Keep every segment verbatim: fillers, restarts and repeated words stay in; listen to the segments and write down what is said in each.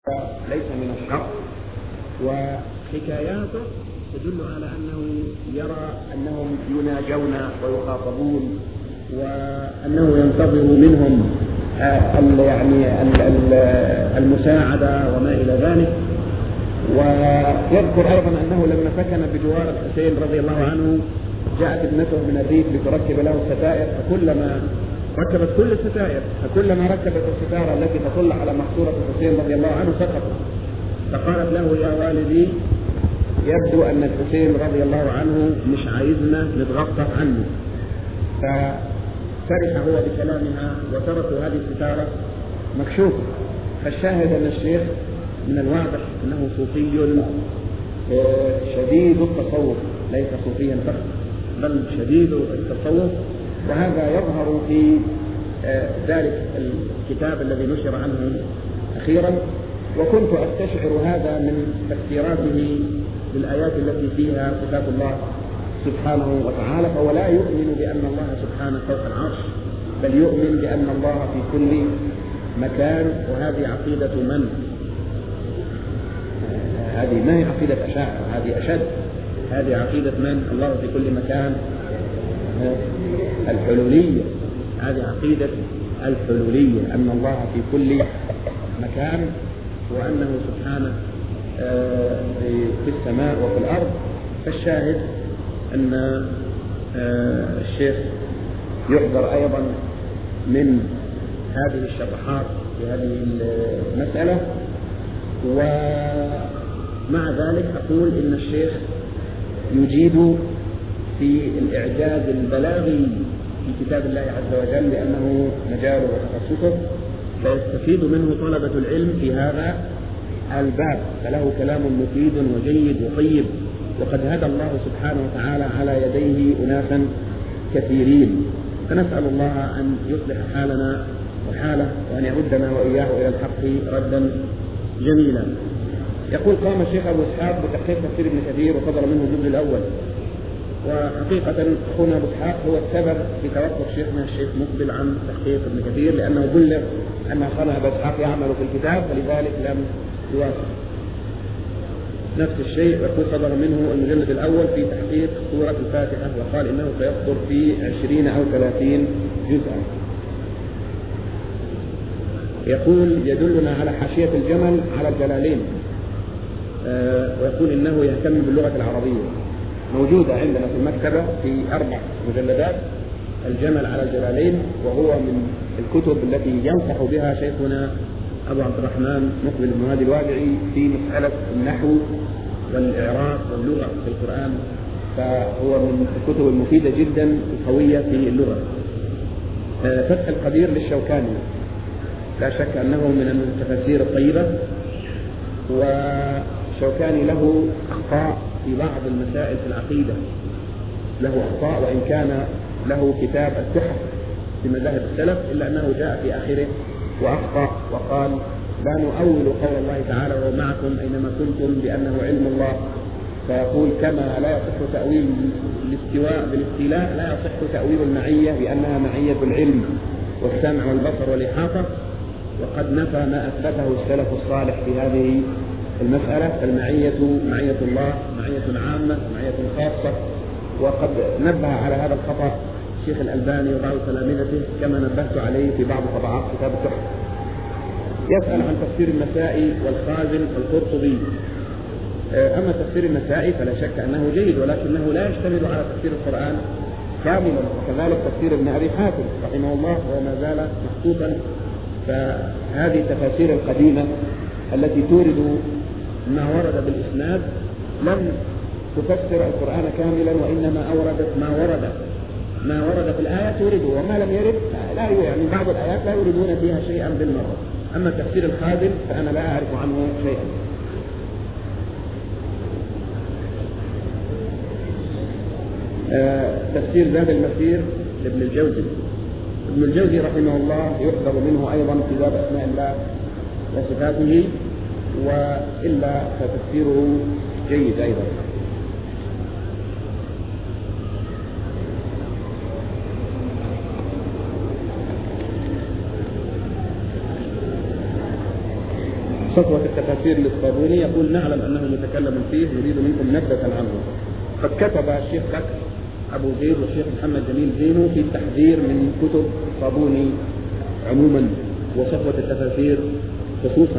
ليس من الشر، وحكاياته تدل على أنه يرى أنهم يناجون ويخاطبون، وأنه ينتظر منهم يعني المساعدة وما إلى ذلك. ويذكر أيضا أنه لما سكن بجوار الحسين رضي الله عنه جاءت ابنته من الريف لتركب له الستائر، فكلما ركبت كل الستائر فكلما ركبت الستارة التي تطل على مقصورة الحسين رضي الله عنه سقطت، فقالت له: يا والدي، يبدو أن الحسين رضي الله عنه مش عايزنا نتغطى عنه. ففرح هو بكلامها وتركوا هذه الستارة مكشوفة. فالشاهد أن الشيخ من الواضح أنه صوفي شديد التصوف، ليس صوفيا فقط بل شديد التصوف، وهذا يظهر في ذلك الكتاب الذي نشر عنه أخيرا. وكنت أستشعر هذا من تفسيراته للآيات التي فيها صفات الله سبحانه وتعالى، فهو لا يؤمن بأن الله سبحانه فوق العرش، بل يؤمن بأن الله في كل مكان. وهذه عقيدة من؟ هذه ما هي عقيدة أشاعرة، هذه أشد. هذه عقيدة من؟ الله في كل مكان، الحلولية. هذه عقيدة الحلولية، أن الله في كل مكان، وأنه سبحانه في السماء وفي الأرض. فالشاهد أن الشيخ يحذر أيضا من هذه الشطحات في هذه المسألة. ومع ذلك أقول إن الشيخ يجيد في الإعجاز البلاغي في كتاب الله عز وجل، لأنه مجاله وتخصصه، فيستفيد منه طلبة العلم في هذا الباب، فله كلام مفيد وجيد وطيب، وقد هدى الله سبحانه وتعالى على يديه أناسا كثيرين. فنسأل الله أن يصلح حالنا وحاله، وأن يردنا وإياه إلى الحق ردا جميلا. يقول: قام الشيخ أبو إسحاق بتحقيق تفسير ابن كثير وصدر منه الجزء الأول. وحقيقة أخونا أبو إسحاق هو السبب في توقف شيخنا الشيخ مقبل عن تحقيق ابن كثير، لأنه بلغ أن أخونا أبو إسحاق يعمل في الكتاب، فلذلك لم يوافق. نفس الشيء يقول صدر منه المجلد الأول في تحقيق سورة الفاتحة، وقال إنه سيصدر في عشرين أو ثلاثين جزءا. يقول: يدلنا على حاشية الجمل على الجلالين، آه ويقول إنه يهتم باللغة العربية، موجودة عندنا في المكتبة في أربع مجلدات، الجمل على الجلالين، وهو من الكتب التي ينصح بها شيخنا أبو عبد الرحمن مقبل بن هادي الوادعي في مسألة النحو والإعراب واللغة في القرآن، فهو من الكتب المفيدة جدا القوية في اللغة. آه فتح القدير للشوكاني لا شك أنه من التفاسير الطيبة، وشوكاني له أخطاء في بعض المسائل في العقيدة، له أخطاء، وإن كان له كتاب التحف في مذاهب السلف، إلا أنه جاء في آخره وأخطأ وقال: لا نؤول قول الله تعالى وهو معكم أينما كنتم بأنه علم الله. فيقول: كما لا يصح تأويل الاستواء بالاستيلاء، لا يصح تأويل المعية بأنها معية العلم والسمع والبصر والإحاطة. وقد نفى ما أثبته السلف الصالح في هذه المسألة، فالمعية معية الله معية عامة ومعية خاصة. وقد نبه على هذا الخطأ الشيخ الألباني وبعض تلامذته، كما نبهت عليه في بعض طبعات كتاب التحفة. يسأل عن تفسير النسائي والخازن والقرطبي. أما تفسير النسائي فلا شك أنه جيد، ولكنه لا يشتمل على تفسير القرآن كاملا، وكذلك تفسير ابن أبي حاتم رحمه الله وما زال محقوقا. فهذه التفاسير القديمة التي تورد ما ورد بالإسناد لم تفسر القرآن كاملا، وإنما أوردت ما ورد ما ورد في الآية تورده، وما لم يرد لا يعني بعض الآيات لا يوردون فيها شيئا بالمرة. أما تفسير الخازن فأنا لا أعرف عنه شيئا. آه تفسير زاد المسير لابن الجوزي. ابن الجوزي رحمه الله يحذر منه أيضا في باب أسماء الله وصفاته، وإلا فتفسيره جيد أيضا. صفوة التفاسير للصابوني يقول: نعلم أنه متكلم فيه، نريد منكم نبذة عنه. قد كتب الشيخ بكر أبو زيد والشيخ محمد جميل زينو في التحذير من كتب الصابوني عموما وصفوة التفاسير خصوصا.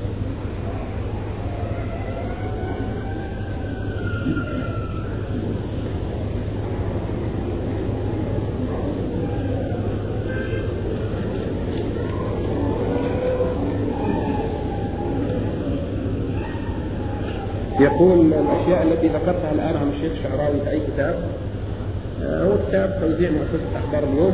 يقول: الأشياء التي ذكرتها الآن عن الشيخ الشعراوي في أي كتاب؟ آه هو كتاب توزيع مؤسسة أخبار اليوم،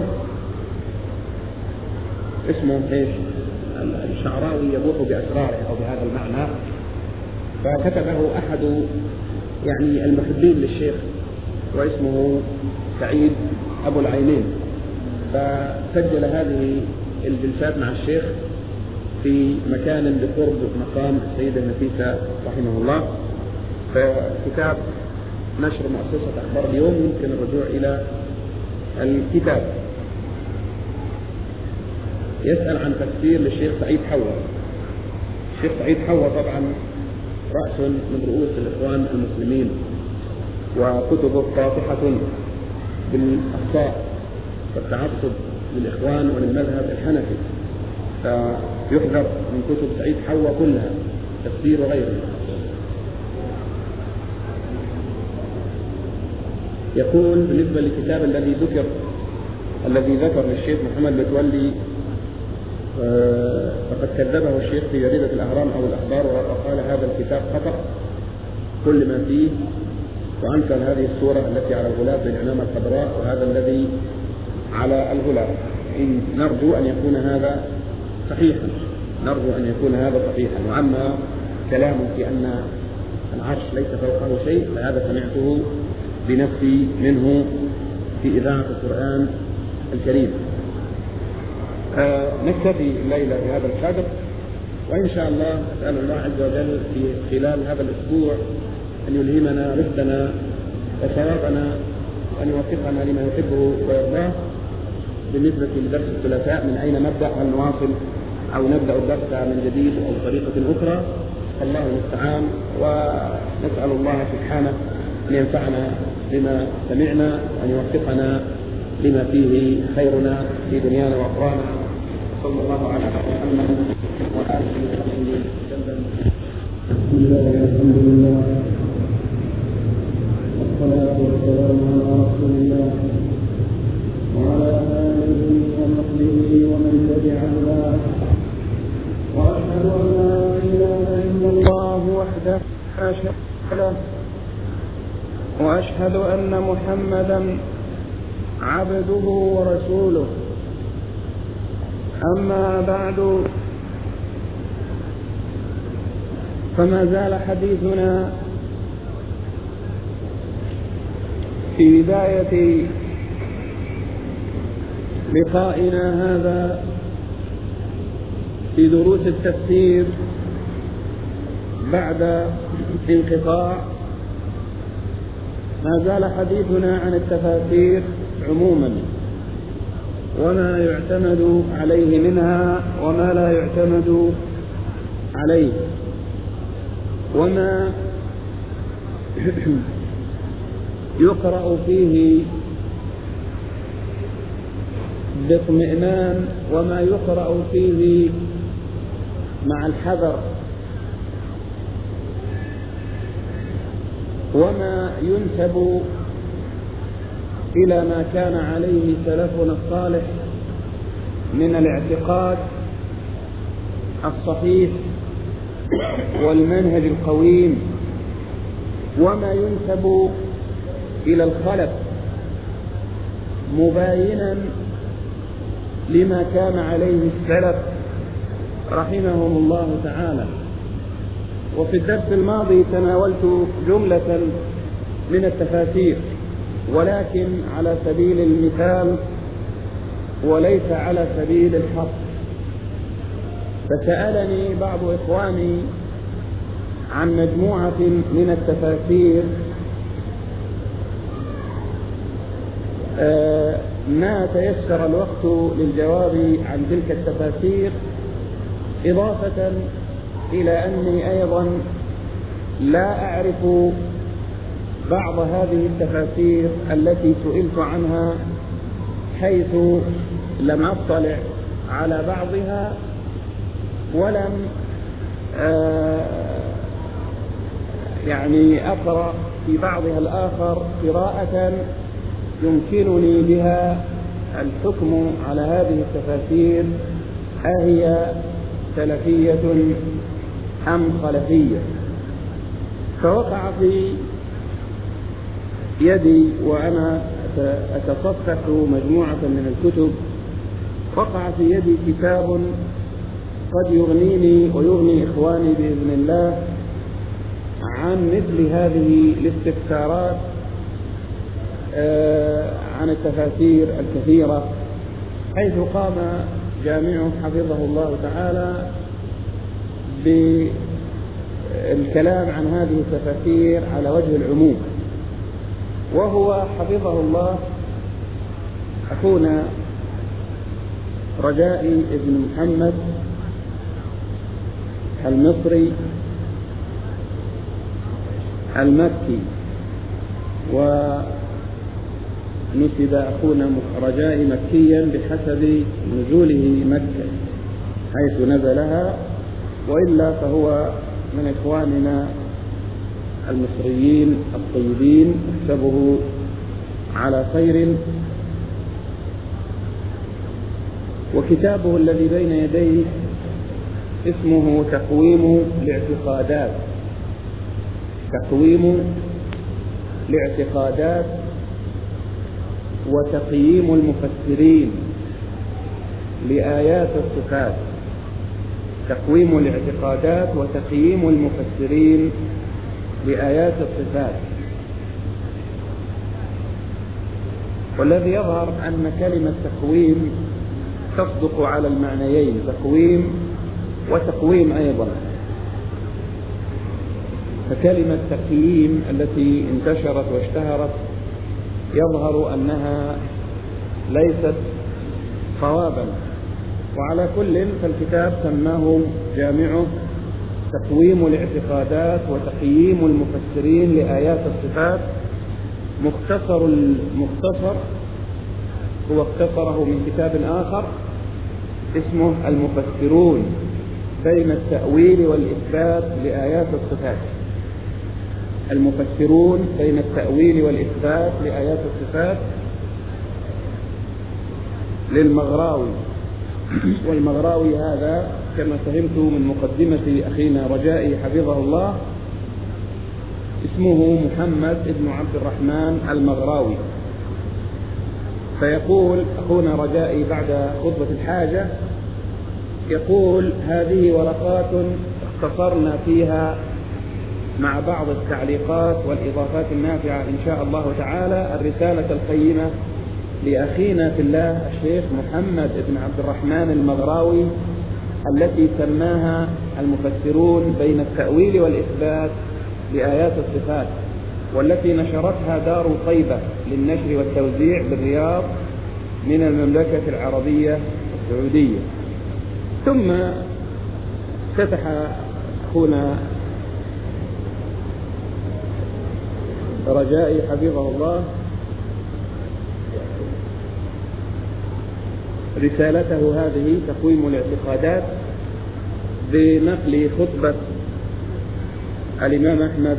اسمه إيش؟ الشعراوي يبوح بأسراره أو بهذا المعنى، فكتبه أحد يعني المحبين للشيخ واسمه سعيد أبو العينين، فسجل هذه الجلسات مع الشيخ في مكان بقرب مقام السيدة النفيسة رحمه الله. فكتاب نشر مؤسسة أخبار اليوم، يمكن الرجوع إلى الكتاب. يسأل عن تفسير للشيخ سعيد حوا. الشيخ سعيد حوا طبعا رأس من رؤوس الإخوان المسلمين، وكتبه قاطحة بالأخطاء والتعصب للإخوان وللمذهب الحنفي، فيحذر من كتب سعيد حوا كلها، تفسير وغيره. يقول: بالنسبة للكتاب الذي ذكر الذي ذكر للشيخ محمد متولي، فقد كذبه الشيخ في جريدة الأهرام أو الأخبار وقال هذا الكتاب خطأ كل ما فيه، وأنكر هذه الصورة التي على الغلاف بالعمامة الخضراء وهذا الذي على الغلاف. إن نرجو أن يكون هذا صحيحا، نرجو أن يكون هذا صحيحا. وأما كلامه في أن العرش ليس فوقه شيء فهذا سمعته بنفسي منه في إذاعة القرآن الكريم. آه نكتفي الليلة بهذا القدر، وإن شاء الله أسأل الله عز وجل في خلال هذا الأسبوع أن يلهمنا رشدنا وصوابنا وأن يوفقنا لما يحبه ويرضاه. بالنسبة لدرس الثلاثاء من أين نبدأ؟ هل نواصل أو نبدأ الدرس من جديد أو بطريقة أخرى؟ الله المستعان. ونسأل الله سبحانه أن ينفعنا بما سمعنا وأن يوفقنا لما فيه خيرنا في دنيانا وأخرانا. صلى الله على محمد وآله وصحبه وسلم. بسم الله والحمد لله والصلاة والسلام على رسول الله وعلى آله وصحبه ومن تبع هداه، وأشهد أن لا إله إلا الله وحده لا شريك له، وأشهد أن محمدا عبده ورسوله. أما بعد، فما زال حديثنا في بداية لقائنا هذا في دروس التفسير بعد انقطاع، ما زال حديثنا عن التفاسير عموما وما يعتمد عليه منها وما لا يعتمد عليه، وما يقرأ فيه باطمئنان وما يقرأ فيه مع الحذر، وما ينسب إلى ما كان عليه سلفنا الصالح من الاعتقاد الصحيح والمنهج القويم، وما ينسب إلى الخلف مباينا لما كان عليه السلف رحمهم الله تعالى. وفي الدرس الماضي تناولت جملة من التفاسير، ولكن على سبيل المثال وليس على سبيل الحصر. فسألني بعض إخواني عن مجموعة من التفاسير آه ما تيسر الوقت للجواب عن تلك التفاسير، إضافة إلى أني أيضا لا أعرف بعض هذه التفاسير التي سئلت عنها، حيث لم أطلع على بعضها ولم آه يعني أقرأ في بعضها الآخر قراءة يمكنني بها الحكم على هذه التفاسير أهي سلفية أم خلفية. فوقع في يدي وأنا أتصفح مجموعة من الكتب، وقع في يدي كتاب قد يغنيني ويغني إخواني بإذن الله عن مثل هذه الاستفسارات عن التفاسير الكثيرة، حيث قام جامعه حفظه الله تعالى بالكلام عن هذه التفاسير على وجه العموم. وهو حفظه الله أخونا رجائي ابن محمد المصري المكي، ونسب أخونا رجائي مكيا بحسب نزوله مكة حيث نزلها، وإلا فهو من إخواننا المصريين الطيبين نحسبه على خير. وكتابه الذي بين يديه اسمه تقويم الاعتقادات، تقويم الاعتقادات وتقييم المفسرين لآيات الصفات، تقويم الاعتقادات وتقييم المفسرين لآيات الصفات. والذي يظهر أن كلمة تقويم تصدق على المعنيين، تقويم وتقويم أيضا. فكلمة تقييم التي انتشرت واشتهرت يظهر أنها ليست صوابا. وعلى كل فالكتاب سماه جامعه تقويم الاعتقادات وتقييم المفسرين لآيات الصفات. مختصر المختصر هو اختصره من كتاب آخر اسمه المفسرون بين التأويل والإثبات لآيات الصفات، المفسرون بين التأويل والإثبات لآيات الصفات للمغراوي. والمغراوي هذا كما فهمت من مقدمة أخينا رجائي حفظه الله اسمه محمد بن عبد الرحمن المغراوي. فيقول أخونا رجائي بعد خطبة الحاجة، يقول: هذه ورقات اختصرنا فيها مع بعض التعليقات والإضافات النافعة إن شاء الله تعالى الرسالة القيمة لأخينا في الله الشيخ محمد بن عبد الرحمن المغراوي التي سماها المفسرون بين التأويل والإثبات لآيات الصفات، والتي نشرتها دار طيبة للنشر والتوزيع بالرياض من المملكة العربية السعودية. ثم فتح أخونا رجائي حفظه الله رسالته هذه تقويم الاعتقادات بنقل خطبة الإمام أحمد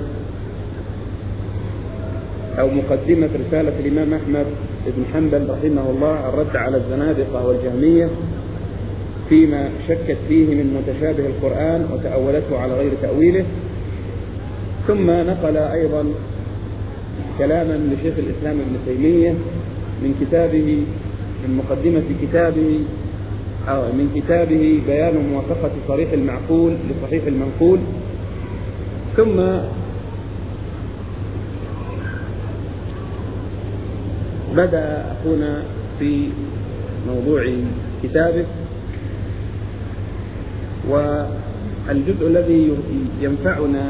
أو مقدمة رسالة الإمام أحمد بن حنبل رحمه الله الرد على الزنادقة والجهمية فيما شكت فيه من متشابه القرآن وتأولته على غير تأويله. ثم نقل أيضا كلاما لشيخ الإسلام ابن تيمية من كتابه من مقدمة كتابه أو من كتابه بيان موافقة صريح المعقول لصحيح المنقول. ثم بدأ أخونا في موضوع كتابه، والجزء الذي ينفعنا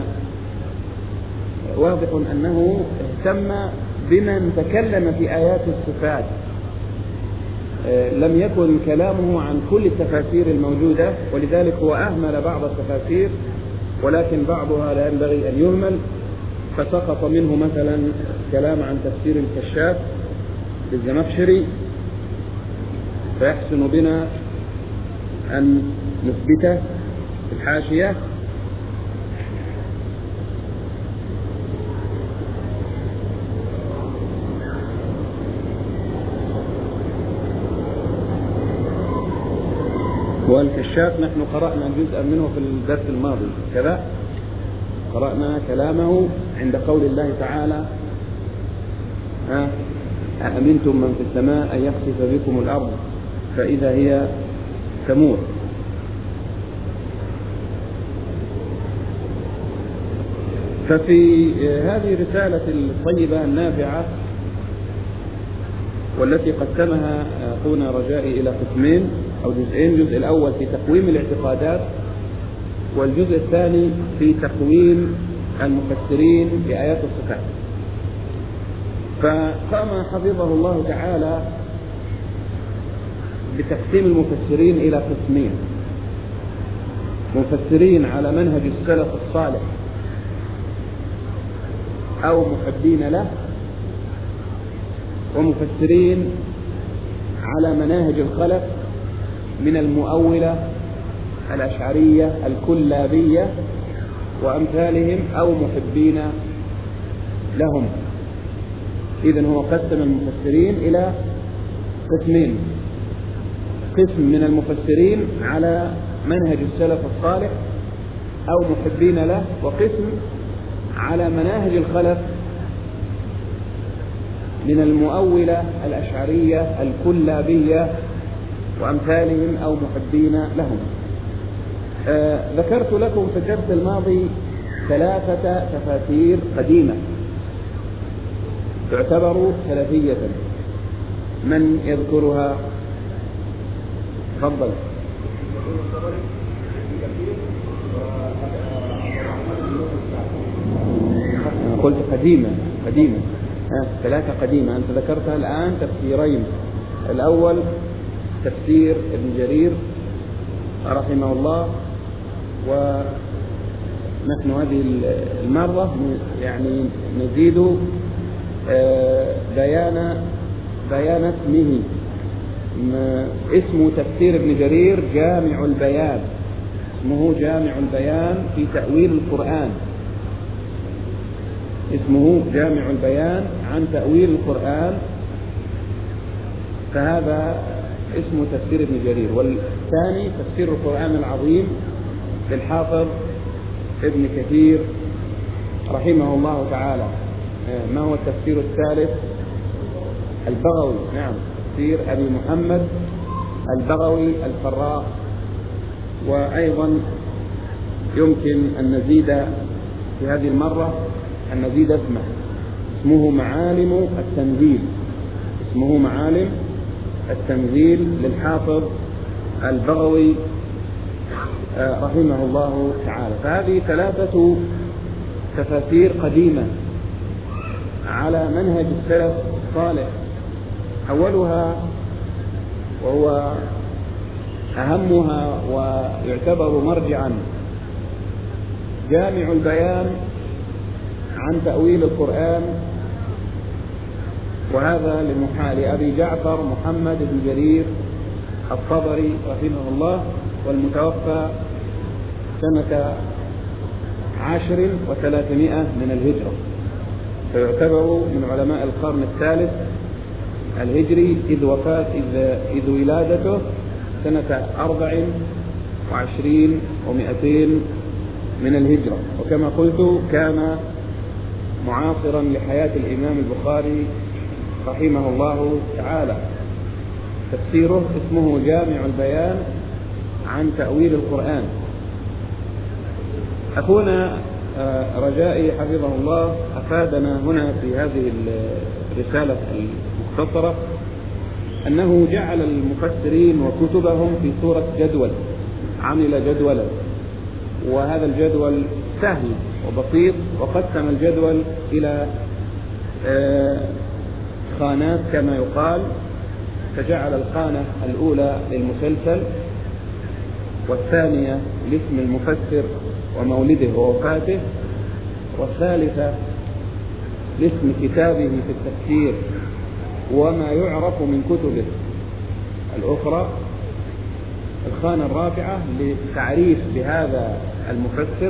واضح أنه اهتم بمن تكلم في آيات الصفات لم يكن كلامه عن كل التفاسير الموجودة، ولذلك هو أهمل بعض التفاسير، ولكن بعضها لا ينبغي أن يهمل، فسقط منه مثلا كلام عن تفسير الكشاف للزمخشري، فيحسن بنا أن نثبته في الحاشية. والكشاف نحن قرأنا جزءا منه في الدرس الماضي كذا، قرأنا كلامه عند قول الله تعالى: أأمنتم من في السماء أن يخسف بكم الأرض فإذا هي تمور. ففي هذه الرسالة الطيبة النافعة والتي قسمها أخونا رجائي إلى قسمين أو جزئين، الجزء الأول في تقويم الاعتقادات، والجزء الثاني في تقويم المفسرين بآيات الصفات. فقام حفظه الله تعالى بتقسيم المفسرين إلى قسمين: مفسرين على منهج السلف الصالح أو محبين له، ومفسرين على مناهج الخلف من المؤولة الأشعرية الكلابية وأمثالهم أو محبين لهم. إذن هو قسم المفسرين إلى قسمين: قسم من المفسرين على منهج السلف الصالح أو محبين له، وقسم على مناهج الخلف من المؤولة الأشعرية الكلابية وأمثالهم أو محبين لهم. آه ذكرت لكم في الدرس الماضي ثلاثة تفاسير قديمة تعتبر سلفية. من يذكرها؟ تفضل. أنا قلت قديمة قديمة آه ثلاثة قديمة، أنت ذكرتها الآن تفسيرين: الأول تفسير ابن جرير رحمه الله، ونحن هذه المرة يعني نزيد بيان بيان اسمه. اسمه تفسير ابن جرير جامع البيان، اسمه جامع البيان في تأويل القرآن، اسمه جامع البيان عن تأويل القرآن، فهذا اسمه تفسير ابن جرير. والثاني تفسير القرآن العظيم للحافظ ابن كثير رحمه الله تعالى. ما هو التفسير الثالث؟ البغوي، نعم، تفسير أبي محمد البغوي الفراء. وأيضا يمكن أن نزيد في هذه المرة أن نزيد اسمه اسمه معالم التنزيل، اسمه معالم التنزيل للحافظ البغوي رحمه الله تعالى. فهذه ثلاثة تفاسير قديمة على منهج السلف الصالح. أولها وهو أهمها ويعتبر مرجعا جامع البيان عن تأويل القرآن، وهذا لأبي جعفر محمد بن جرير الطبري رحمه الله، والمتوفى سنة عشر وثلاثمائة من الهجرة، فيعتبر من علماء القرن الثالث الهجري، إذ وفاة إذ, إذ ولادته سنة أربع وعشرين ومئتين من الهجرة. وكما قلت كان معاصرا لحياة الإمام البخاري رحمه الله تعالى. تفسيره اسمه جامع البيان عن تأويل القرآن. أخونا رجائي حفظه الله أفادنا هنا في هذه الرسالة المختصرة أنه جعل المفسرين وكتبهم في صورة جدول، عمل جدولا، وهذا الجدول سهل وبسيط، وقسم الجدول إلى خانات كما يقال. فجعل الخانة الأولى للمسلسل، والثانية لاسم المفسر ومولده ووفاته، والثالثة لاسم كتابه في التفسير وما يعرف من كتبه الأخرى. الخانة الرابعة للتعريف بهذا المفسر.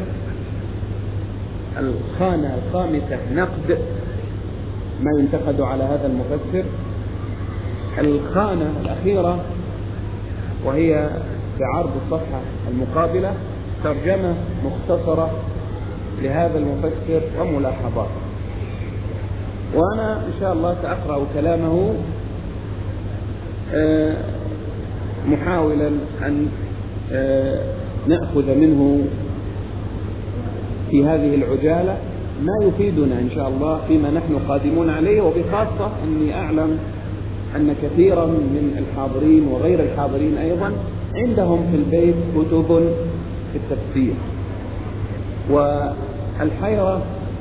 الخانة الخامسة نقد ما ينتقد على هذا المفسر. الخانة الأخيرة وهي بعرض الصفحة المقابلة ترجمة مختصرة لهذا المفسر وملاحظات. وأنا إن شاء الله سأقرأ كلامه محاولا أن نأخذ منه في هذه العجالة ما يفيدنا إن شاء الله فيما نحن قادمون عليه، وبخاصة أني أعلم أن كثيرا من الحاضرين وغير الحاضرين أيضا عندهم في البيت كتب في التفسير، والحيرة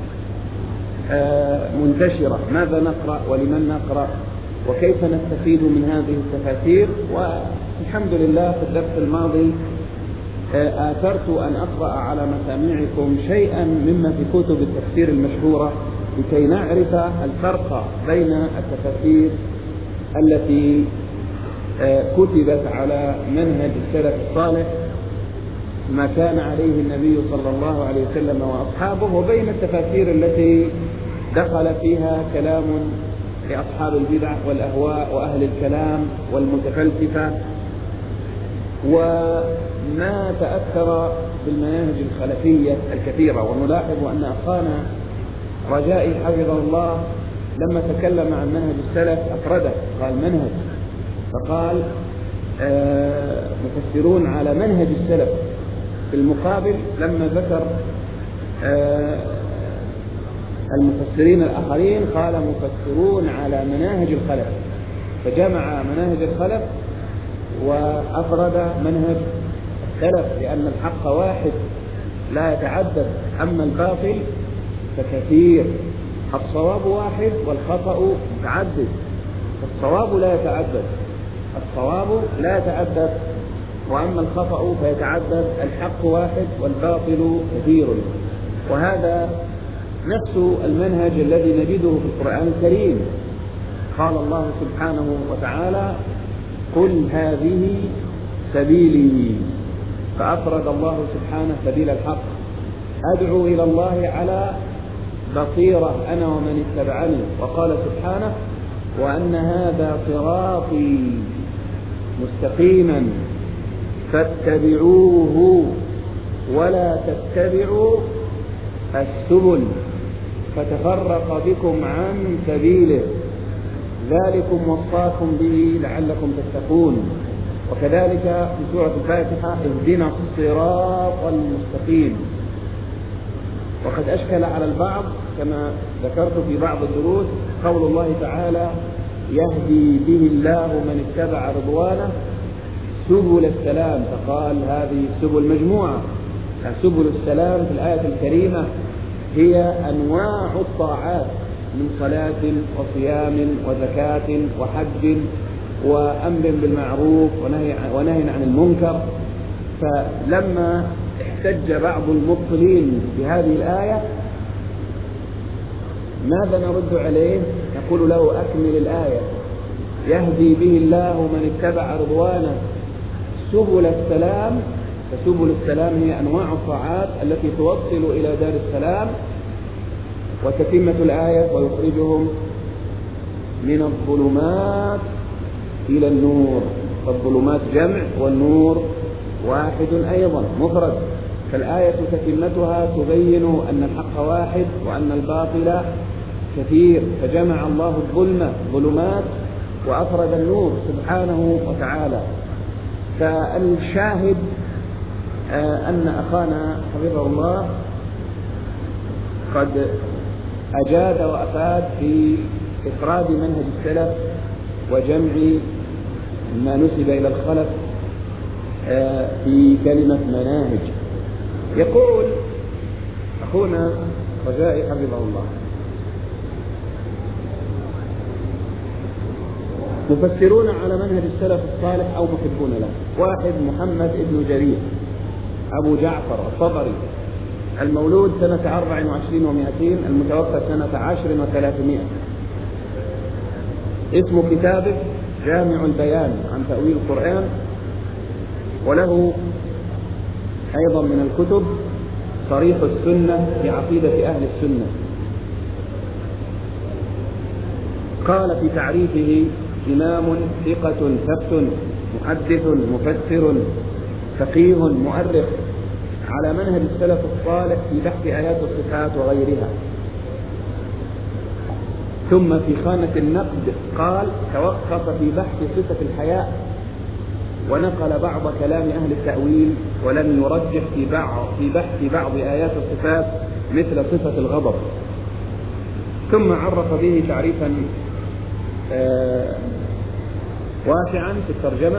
منتشرة، ماذا نقرأ ولمن نقرأ وكيف نستفيد من هذه التفاسير. والحمد لله في الدرس الماضي آثرت أن أقرأ على مسامعكم شيئا مما في كتب التفسير المشهورة لكي نعرف الفرق بين التفاسير التي كتبت على منهج السلف الصالح ما كان عليه النبي صلى الله عليه وسلم وأصحابه، وبين التفاسير التي دخل فيها كلام لأصحاب البدع والأهواء وأهل الكلام والمتفلسفة، وما تأثر بالمناهج الخلفية الكثيرة. ونلاحظ أن أخانا رجائي حفظه الله لما تكلم عن منهج السلف أفرده، قال منهج، فقال آه مفسرون على منهج السلف. في المقابل لما ذكر آه المفسرين الآخرين قال مفسرون على مناهج الخلف، فجمع مناهج الخلف وأفرد منهج السلف، لأن الحق واحد لا يتعدد، أما الباطل فكثير. الصواب واحد والخطأ متعدد، الصواب لا يتعدد الصواب لا يتعدد وأما الخطأ فيتعدد. الحق واحد والباطل كثير. وهذا نفس المنهج الذي نجده في القرآن الكريم. قال الله سبحانه وتعالى قل هذه سبيلي، فأفرد الله سبحانه سبيل الحق، أدعو إلى الله على بصيرة أنا ومن اتبعني. وقال سبحانه وأن هذا صراطي مستقيما فاتبعوه ولا تتبعوا السبل فتفرق بكم عن سبيله ذلكم وصاكم به لعلكم تتقون. وكذلك في سورة الفاتحة اهدنا الصراط المستقيم. وقد أشكل على البعض كما ذكرت في بعض الدروس قول الله تعالى يهدي به الله من اتبع رضوانه سبل السلام، فقال هذه السبل مجموعة. سبل السلام في الآية الكريمة هي أنواع الطاعات من صلاة وصيام وزكاة وحج وأمر بالمعروف ونهي عن المنكر. فلما احتج بعض المبطلين بهذه الآية ماذا نرد عليه؟ نقول له أكمل الآية يهدي به الله من اتبع رضوانه سبل السلام. فسبل السلام هي أنواع الطاعات التي توصل إلى دار السلام. وتتمة الآية ويخرجهم من الظلمات إلى النور، فالظلمات جمع والنور واحد أيضا مفرد. فالآية تتمتها تبين أن الحق واحد وأن الباطل كثير، فجمع الله الظلمة ظلمات وأفرد النور سبحانه وتعالى. فالشاهد أن أخانا حفظه الله قد أجاد وأفاد في إفراد منهج السلف وجمع ما نسب إلى الخلف في كلمة مناهج. يقول أخونا رجائي حفظه الله مفسرون على منهج السلف الصالح أو محبون له. واحد محمد بن جرير أبو جعفر الطبري، المولود سنة أربع وعشرين ومائتين، المتوفى سنة عشر وثلاثمائة. اسم كتابه جامع البيان عن تأويل القرآن، وله أيضا من الكتب صريح السنة في عقيدة أهل السنة. قال في تعريفه: إمام ثقة ثبت محدث مفسر فقيه مؤرخ على منهج السلف الصالح في بحث آيات الصفات وغيرها. ثم في خانة النقد قال: توقف في بحث صفة الحياء ونقل بعض كلام أهل التأويل، ولم يرجح في بعض في بحث بعض آيات الصفات مثل صفة الغضب. ثم عرف به تعريفا آه واسعا في الترجمة،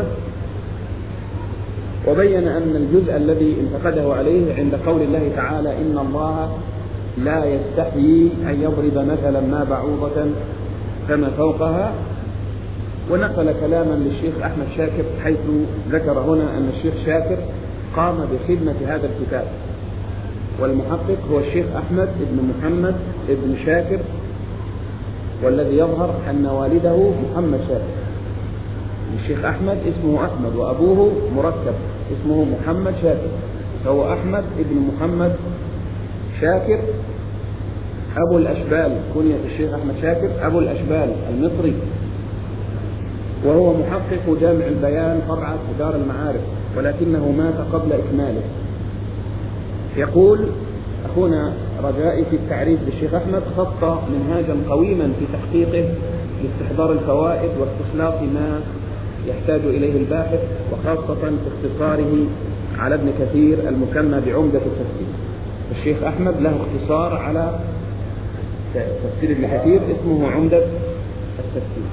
وبين أن الجزء الذي انتقده عليه عند قول الله تعالى: إن الله لا يستحيي أن يضرب مثلا ما بعوضة فما فوقها، ونقل كلاما للشيخ أحمد شاكر، حيث ذكر هنا أن الشيخ شاكر قام بخدمة هذا الكتاب، والمحقق هو الشيخ أحمد بن محمد بن شاكر، والذي يظهر أن والده محمد شاكر. الشيخ أحمد اسمه أحمد وأبوه مركب اسمه محمد شاكر، فهو أحمد بن محمد شاكر أبو الأشبال، كنية الشيخ أحمد شاكر أبو الأشبال المصري، وهو محقق جامع البيان فرعة دار المعارف، ولكنه مات قبل إكماله. يقول أخونا رجائي في التعريف بالشيخ أحمد: خط منهاجا قويما في تحقيقه لاستحضار الفوائد واستخلاص ما يحتاج إليه الباحث، وخاصة في اختصاره على ابن كثير المسمى بعمدة التفسير. الشيخ أحمد له اختصار على تفسير ابن كثير اسمه عمدة التفسير.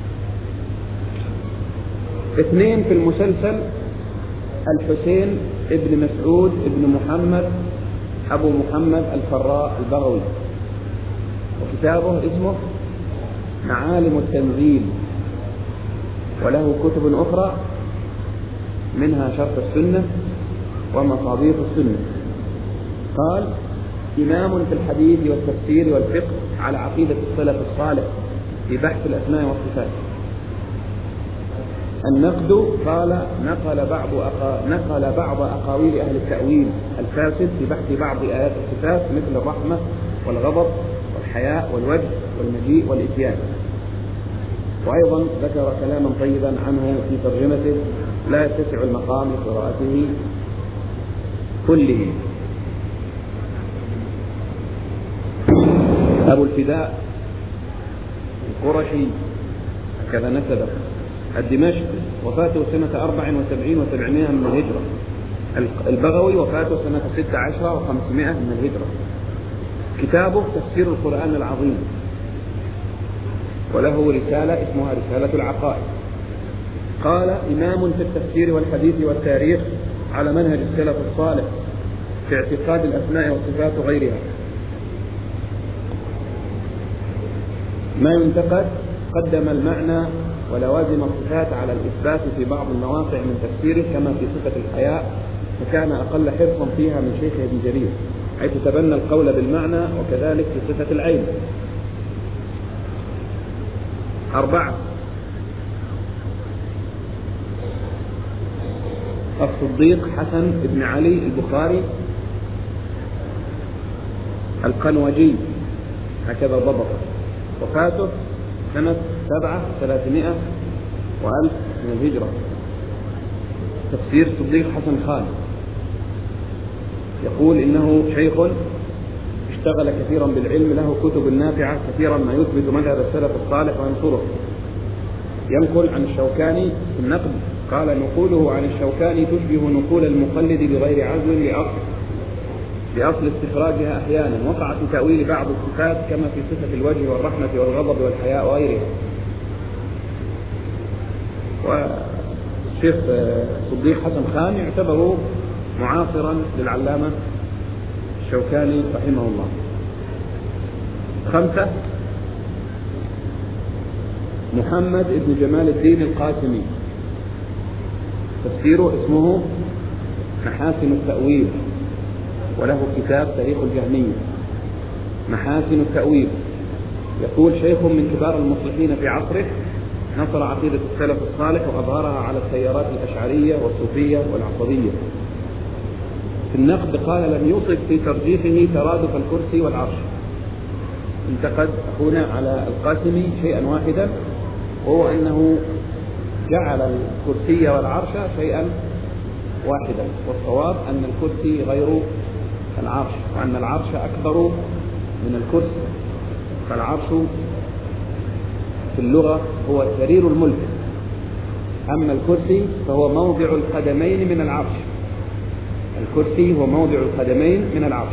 اثنين في المسلسل: الحسين ابن مسعود ابن محمد أبو محمد الفراء البغوي، وكتابه اسمه معالم التنزيل، وله كتب أخرى منها شرح السنة ومصابيح السنة. قال: إمام في الحديث والتفسير والفقه على عقيدة السلف الصالح في بحث الأسماء والصفات. النقد قال: نقل بعض أقا... نقل بعض أقاويل أهل التأويل الفاسد في بحث بعض آيات الصفات مثل الرحمة والغضب والحياء والوجه والمجيء والإتيان. وأيضا ذكر كلاما طيبا عنه في ترجمته لا يتسع المقام لقراءته كله. أبو الفداء القرشي هكذا نسبه، الدمشقي، وفاته سنة أربع وسبعين وسبعمائة من الهجرة. البغوي وفاته سنة ست عشر وخمسمائة من الهجرة. كتابه تفسير القرآن العظيم، وله رسالة اسمها رسالة العقائد. قال: إمام في التفسير والحديث والتاريخ على منهج السلف الصالح في اعتقاد الأسماء والصفات وغيرها. ما ينتقد: قدم المعنى ولوازم الصفات على الإثبات في بعض المواقع من تفسيره، كما في صفة الحياء، فكان أقل حرصا فيها من شيخ ابن جرير، حيث تبنى القول بالمعنى، وكذلك في صفة العين. أربعة: الصديق حسن بن علي البخاري القنوجي، هكذا ضبط، وفاته سنة سبعة ثلاثمائة وألف من الهجرة. تفسير صديق حسن خان. يقول إنه شيخ اشتغل كثيرا بالعلم، له كتب نافعة كثيرا ما يثبت مذهب السلف الصالح وينصره. ينقل عن الشوكاني في النقد قال: نقوله عن الشوكاني تشبه نقول المقلد بغير عزو لأصل بأصل استخراجها أحيانا، وقع في تأويل بعض الصفات كما في صفة الوجه والرحمة والغضب والحياء وغيرها. والشيخ صديق حسن خان يعتبر معاصرا للعلامة الشوكاني رحمه الله. خمسة: محمد بن جمال الدين القاسمي، تفسيره اسمه محاسن التأويل، وله كتاب تاريخ الجهمية. محاسن التأويل. يقول: شيخ من كبار المصلحين في عصره، نصر عقيدة السلف الصالح وأظهرها على التيارات الأشعرية والصوفية والعصبية. في النقد قال: لم يوصف في ترجيحه ترادف الكرسي والعرش. انتقد أخونا على القاسمي شيئا واحدا، وهو أنه جعل الكرسي والعرش شيئا واحدا، والصواب أن الكرسي غير العرش، وأن العرش أكبر من الكرسي. فالعرش في اللغة هو سرير الملك، أما الكرسي فهو موضع القدمين من العرش. الكرسي هو موضع القدمين من العرش.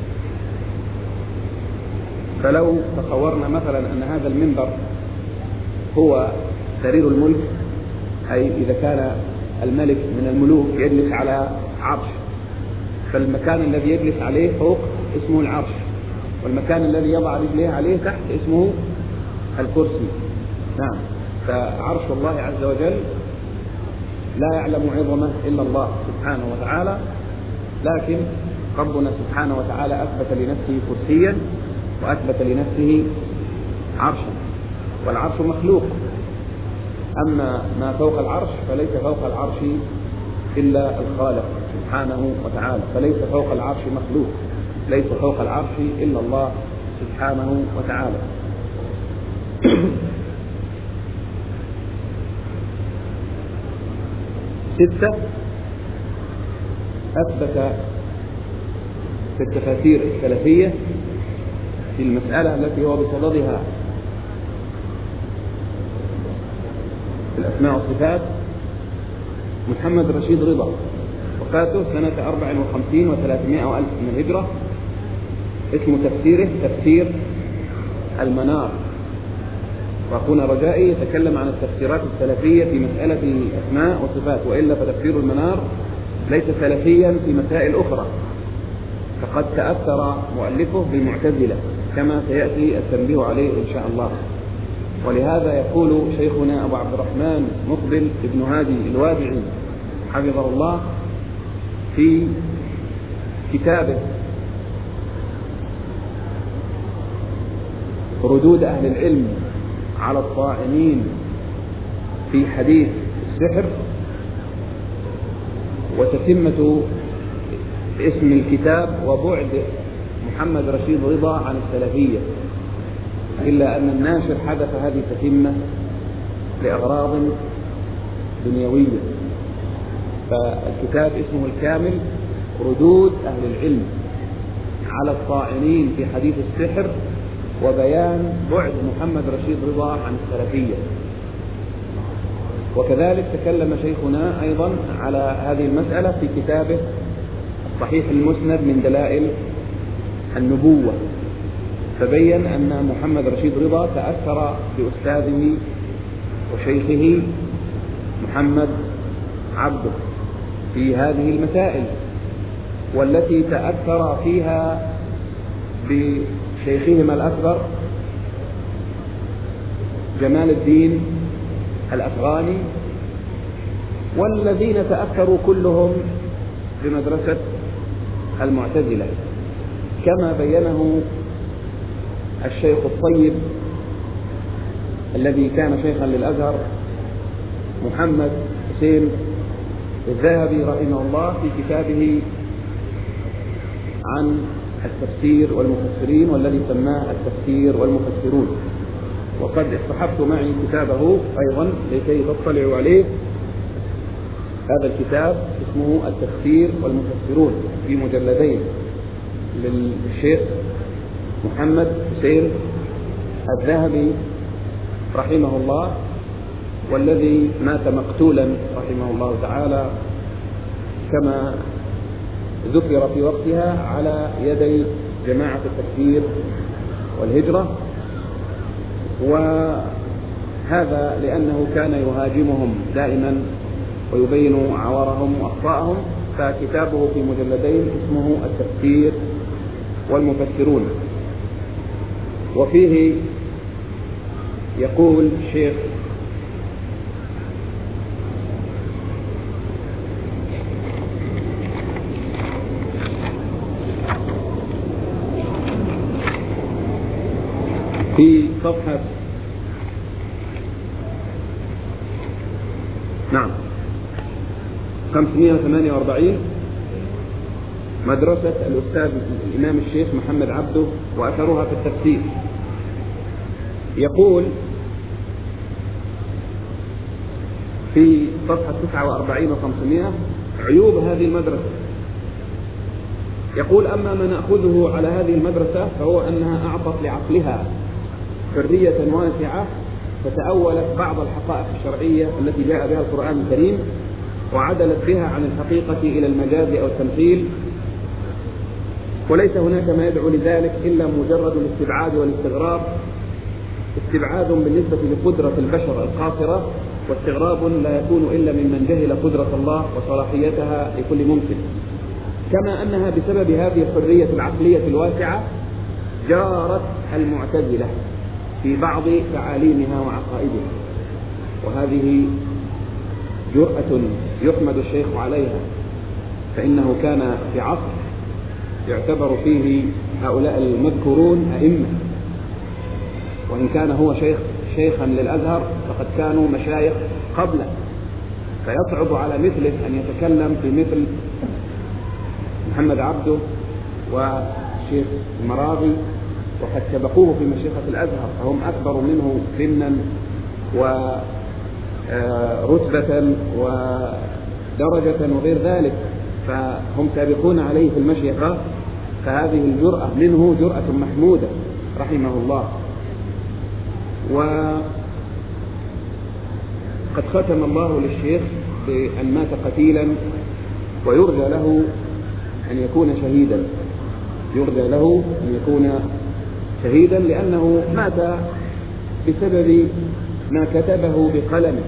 فلو تصورنا مثلا أن هذا المنبر هو سرير الملك، أي إذا كان الملك من الملوك يجلس على عرش، فالمكان الذي يجلس عليه فوق اسمه العرش، والمكان الذي يضع رجليه عليه تحت اسمه الكرسي. نعم. فعرش الله عز وجل لا يعلم عظمه إلا الله سبحانه وتعالى، لكن ربنا سبحانه وتعالى أثبت لنفسه كرسيا وأثبت لنفسه عرشا، والعرش مخلوق. أما ما فوق العرش فليس فوق العرش إلا الخالق سبحانه وتعالى، فليس فوق العرش مخلوق، ليس فوق العرش إلا الله سبحانه وتعالى. ستة، أثبت في التفاسير السلفية في المسألة التي هو بصددها في الأسماء والصفات محمد رشيد رضا، وفاته سنة أربع وخمسين وثلاثمائة وألف من الهجرة. اسم تفسيره تفسير المنار. وأخونا رجائي يتكلم عن التفسيرات السلفية في مسألة الأسماء والصفات، وإلا فتفسير المنار ليس سلفيا في مسائل أخرى، فقد تأثر مؤلفه بالمعتزلة كما سيأتي التنبيه عليه إن شاء الله. ولهذا يقول شيخنا أبو عبد الرحمن مقبل ابن هادي الوادعي حفظه الله في كتابه ردود أهل العلم على الطاعنين في حديث السحر، وتتمة اسم الكتاب وبعد محمد رشيد رضا عن السلفية، إلا أن الناشر حدث هذه التتمة لأغراض دنيوية. فالكتاب اسمه الكامل ردود أهل العلم على الطاعنين في حديث السحر، وبيان بعد محمد رشيد رضا عن السلفية. وكذلك تكلم شيخنا أيضا على هذه المسألة في كتابه الصحيح المسند من دلائل النبوة، فبين أن محمد رشيد رضا تأثر بأستاذه وشيخه محمد عبده في هذه المسائل، والتي تأثر فيها بشيخهما الأكبر جمال الدين الأفغاني، والذين تأثروا كلهم بمدرسة المعتزلة، كما بينه الشيخ الطيب الذي كان شيخا للأزهر محمد حسين الذهبي رحمه الله في كتابه عن التفسير والمفسرين، والذي سماه التفسير والمفسرون. وقد اصطحبت معي كتابه أيضا لكي تطلعوا عليه. هذا الكتاب اسمه التفسير والمفسرون في مجلدين للشيخ محمد حسين الذهبي رحمه الله، والذي مات مقتولا رحمه الله تعالى كما ذكر في وقتها على يدي جماعة التكفير والهجرة. وهذا لأنه كان يهاجمهم دائما ويبين عوارهم وأخطاءهم، فكتابه في مجلدين اسمه التفسير والمفسرون. وفيه يقول الشيخ في صفحة نعم خمسمائة وثمانية وأربعين مدرسة الأستاذ الإمام الشيخ محمد عبده وأثرها في التفسير. يقول في صفحة تسعة وأربعين وخمسمائة عيوب هذه المدرسة. يقول: أما ما نأخذه على هذه المدرسة فهو أنها أعطت لعقلها حرية واسعة، فتأولت بعض الحقائق الشرعية التي جاء بها القرآن الكريم، وعدلت بها عن الحقيقة إلى المجاز أو التمثيل، وليس هناك ما يدعو لذلك إلا مجرد الاستبعاد والاستغراب، استبعاد بالنسبة لقدرة البشر القاصرة، واستغراب لا يكون إلا ممن جهل قدرة الله وصلاحيتها لكل ممكن. كما أنها بسبب هذه الحرية العقلية الواسعة جارت المعتزلة في بعض تعاليمها وعقائدها، وهذه جرأة يحمد الشيخ عليها، فإنه كان في عصر يعتبر فيه هؤلاء المذكورون أئمة، وإن كان هو شيخ شيخا للأزهر فقد كانوا مشايخ قبله، فيصعب على مثله أن يتكلم في مثل محمد عبده والشيخ المراغي، وقد سبقوه في مشيخة الأزهر، فهم أكبر منه سنا ورتبة ودرجة وغير ذلك، فهم سابقون عليه في المشيخة. فهذه الجرأة منه جرأة محمودة رحمه الله. وقد ختم الله للشيخ بأن مات قتيلا، ويرجى له أن يكون شهيدا، يرجى له أن يكون شهيدا لأنه مات بسبب ما كتبه بقلمه،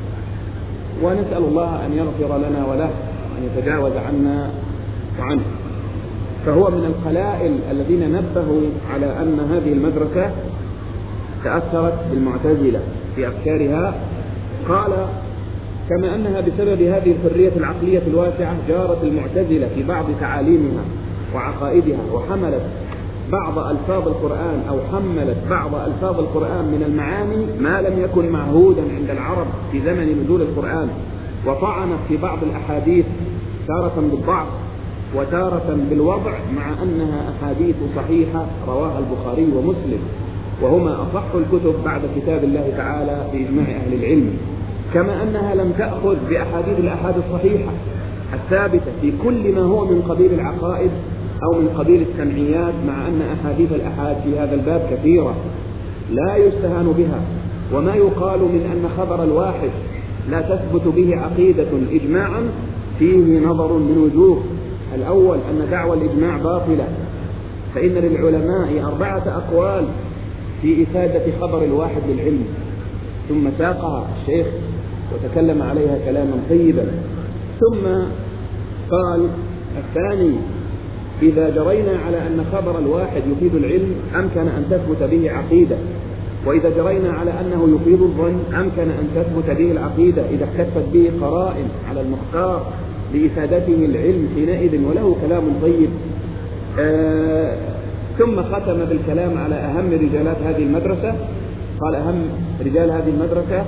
ونسأل الله أن يغفر لنا وله وأن يتجاوز عنا وعنه. فهو من القلائل الذين نبهوا على أن هذه المدرسة تأثرت بالمعتزلة في أفكارها. قال: كما أنها بسبب هذه الحرية العقلية الواسعة جارت المعتزلة في بعض تعاليمها وعقائدها، وحملت بعض ألفاظ القرآن أو حملت بعض ألفاظ القرآن من المعاني ما لم يكن معهودا عند العرب في زمن نزول القرآن، وطعنت في بعض الأحاديث تارة بالضعف وتارة بالوضع، مع أنها أحاديث صحيحة رواها البخاري ومسلم، وهما أصح الكتب بعد كتاب الله تعالى بإجماع أهل العلم. كما أنها لم تأخذ بأحاديث الأحاد الصحيحة الثابتة في كل ما هو من قبيل العقائد أو من قبيل السمعيات، مع أن أحاديث الأحاد في هذا الباب كثيرة لا يستهان بها. وما يقال من أن خبر الواحد لا تثبت به عقيدة إجماعا فيه نظر من وجوه. الأول أن دعوى الإجماع باطلة، فإن للعلماء أربعة أقوال في إفادة خبر الواحد للعلم، ثم ساقها الشيخ وتكلم عليها كلاما طيبا. ثم قال: الثاني: إذا جرينا على أن خبر الواحد يفيد العلم أمكن أن تثبت به عقيدة، وإذا جرينا على أنه يفيد الظن أمكن أن تثبت به العقيدة إذا احتفت به قرائن على المختار لإفادته العلم حينئذ. وله كلام طيب. آه ثم ختم بالكلام على أهم رجالات هذه المدرسة. قال: أهم رجال هذه المدرسة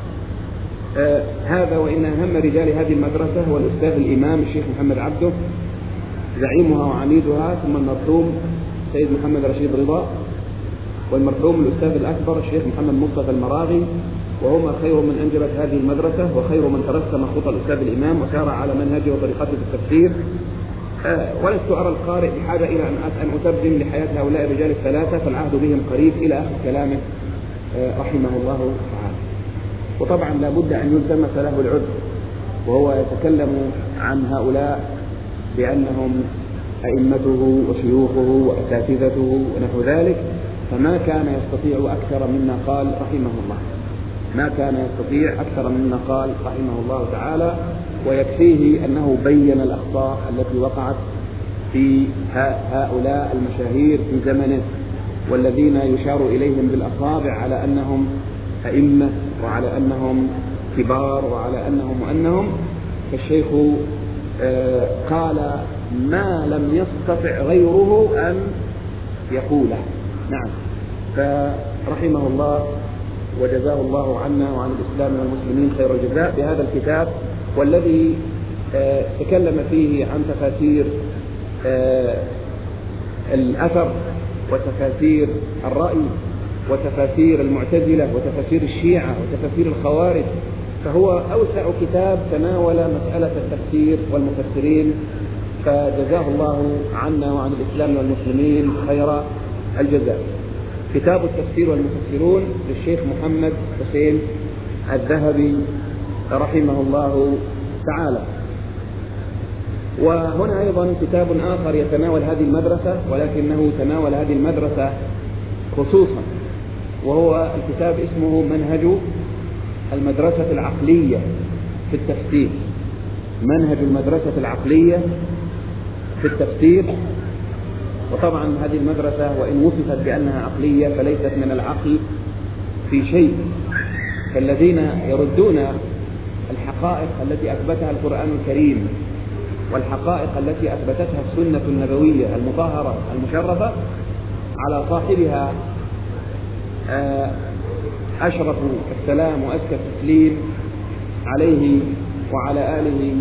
آه هذا وإن أهم رجال هذه المدرسة هو الأستاذ الإمام الشيخ محمد عبده زعيمها وعميدها، ثم المرحوم سيد محمد رشيد رضا، والمرحوم الأستاذ الأكبر الشيخ محمد مصطفى المراغي، وهما خير من أنجبت هذه المدرسة وخير من ترسم خطى الأستاذ الإمام وسار على منهجه وطريقته في التفسير. آه ولست أرى القارئ بحاجة إلى أن أن أترجم لحياة هؤلاء الرجال الثلاثة، فالعهد بهم قريب، إلى آخر كلامه آه رحمه الله تعالى. وطبعا لا بد أن يلتمس له العذر، وهو يتكلم عن هؤلاء بأنهم أئمته وشيوخه وأساتذته ونحو ذلك، فما كان يستطيع أكثر مما قال رحمه الله، ما كان يستطيع أكثر مما قال رحمه الله تعالى. ويكفيه أنه بين الأخطاء التي وقعت في هؤلاء المشاهير في زمنه، والذين يشار إليهم بالأصابع على أنهم أئمة وعلى أنهم كبار وعلى أنهم وأنهم. فالشيخ آه قال ما لم يستطع غيره أن يقوله. نعم. ف رحمه الله وجزاه الله عنا وعن الإسلام والمسلمين خير الجزاء بهذا الكتاب، والذي تكلم فيه عن تفاسير الأثر وتفاسير الرأي وتفاسير المعتزلة وتفاسير الشيعة وتفاسير الخوارج، فهو أوسع كتاب تناول مسألة التفسير والمفسرين، فجزاه الله عنا وعن الإسلام والمسلمين خير الجزاء. كتاب التفسير والمفسرون للشيخ محمد حسين الذهبي رحمه الله تعالى. وهنا أيضا كتاب آخر يتناول هذه المدرسة، ولكنه تناول هذه المدرسة خصوصا، وهو الكتاب اسمه منهج المدرسة العقلية في التفسير. منهج المدرسة العقلية في التفسير. وطبعا هذه المدرسة وإن وصفت بأنها عقلية فليست من العقل في شيء، فالذين يردون الحقائق التي أثبتها القرآن الكريم والحقائق التي أثبتتها السنة النبوية المطهرة المشرفة على صاحبها أشرف السلام وأزكى التسليم عليه وعلى آله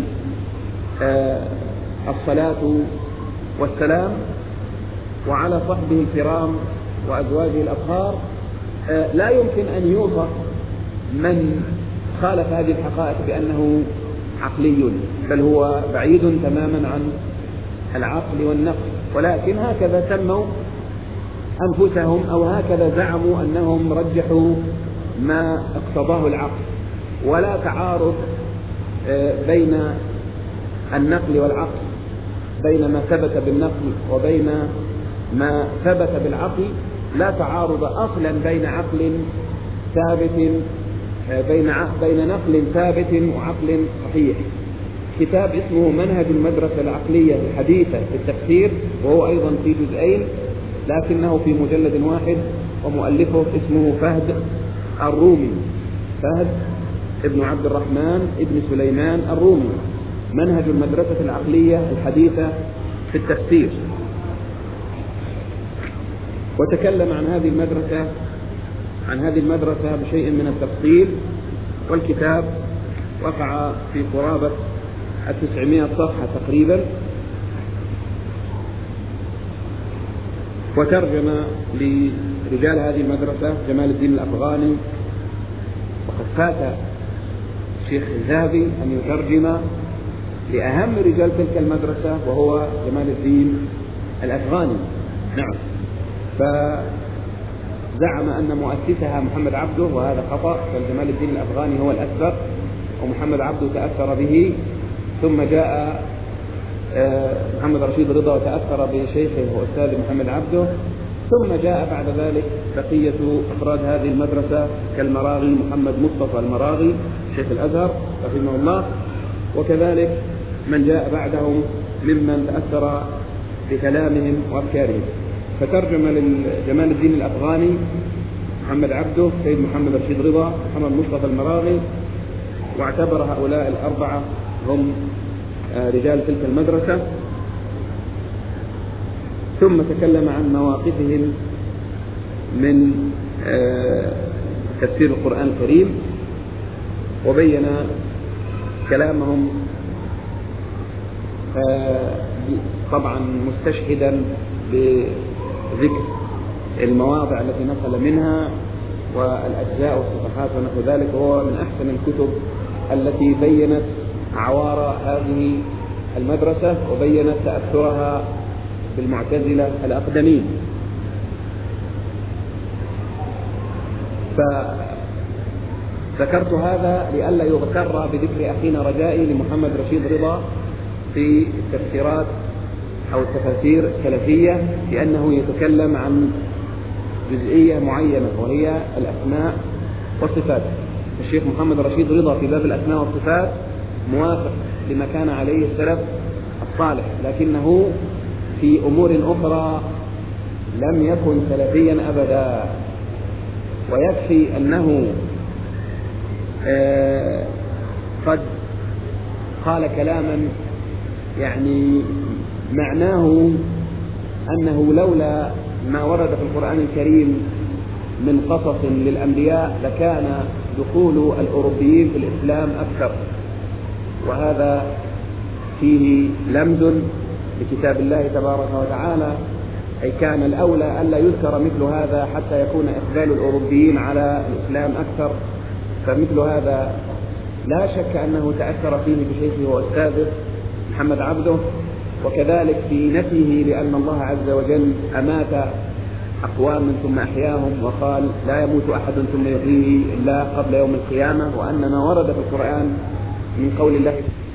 الصلاة والسلام، وعلى صحبه الكرام وأزواجه الأطهار. لا يمكن أن يوصف من خالف هذه الحقائق بأنه عقلي، بل هو بعيد تماما عن العقل والنقل، ولكن هكذا سموا أنفسهم أو هكذا زعموا أنهم رجحوا ما اقتضاه العقل. ولا تعارض بين النقل والعقل، بين ما ثبت بالنقل وبين ما ثبت بالعقل، لا تعارض أصلا بين عقل ثابت بين بين نقل ثابت وعقل صحيح. كتاب اسمه منهج المدرسة العقلية الحديثة في التفسير، وهو أيضا في جزئين لكنه في مجلد واحد، ومؤلفه اسمه فهد الرومي، فهد ابن عبد الرحمن ابن سليمان الرومي. منهج المدرسة العقلية الحديثة في التفسير. وتكلم عن هذه المدرسة عن هذه المدرسة بشيء من التفصيل، والكتاب وقع في قرابة التسعمائة صفحة تقريبا، وترجم لرجال هذه المدرسة جمال الدين الأفغاني، وقد فات الشيخ الذهبي أن يترجم لأهم رجال تلك المدرسة وهو جمال الدين الأفغاني. نعم. فزعم أن مؤسسها محمد عبده، وهذا خطأ، بل جمال الدين الأفغاني هو الأسبق، ومحمد عبده تأثر به، ثم جاء محمد رشيد رضا وتأثر بشيخه وأستاذ محمد عبده، ثم جاء بعد ذلك بقية أفراد هذه المدرسة كالمراغي محمد مصطفى المراغي شيخ الأزهر رحمه الله، وكذلك من جاء بعدهم ممن تأثر بكلامهم وأفكارهم. فترجم لجمال الدين الأفغاني محمد عبده، سيد محمد رشيد رضا، محمد مصطفى المراغي، واعتبر هؤلاء الأربعة هم رجال تلك المدرسة. ثم تكلم عن مواقفهم من تفسير القرآن الكريم، وبين كلامهم طبعا مستشهدا بذكر المواضع التي نقل منها والأجزاء والصفحات ونحو ذلك، وهو من أحسن الكتب التي بينت عوار هذه المدرسة وبينت تأثرها بالمعتزلة الأقدمين. فذكرت هذا لئلا يغتر بذكر أخينا رجائي لمحمد رشيد رضا في التفسيرات أو التفاسير السلفية، لأنه يتكلم عن جزئية معينة وهي الأسماء والصفات. الشيخ محمد رشيد رضا في باب الأسماء والصفات موافق لما كان عليه السلف الصالح، لكنه في أمور أخرى لم يكن سلفيا أبدا. ويكفي أنه آه قد قال كلاما يعني معناه أنه لولا ما ورد في القرآن الكريم من قصص للأنبياء لكان دخول الأوروبيين في الإسلام أكثر، وهذا فيه لمز لكتاب الله تبارك وتعالى، أي كان الأولى ألا يذكر مثل هذا حتى يكون إقبال الأوروبيين على الإسلام أكثر. فمثل هذا لا شك أنه تأثر فيه بشيخه وأستاذه محمد عبده، وكذلك في نفيه لأن الله عز وجل أمات أقواما ثم أحياهم، وقال لا يموت أحد ثم يحييه إلا قبل يوم القيامة، وأن ما ورد في القرآن من قول الله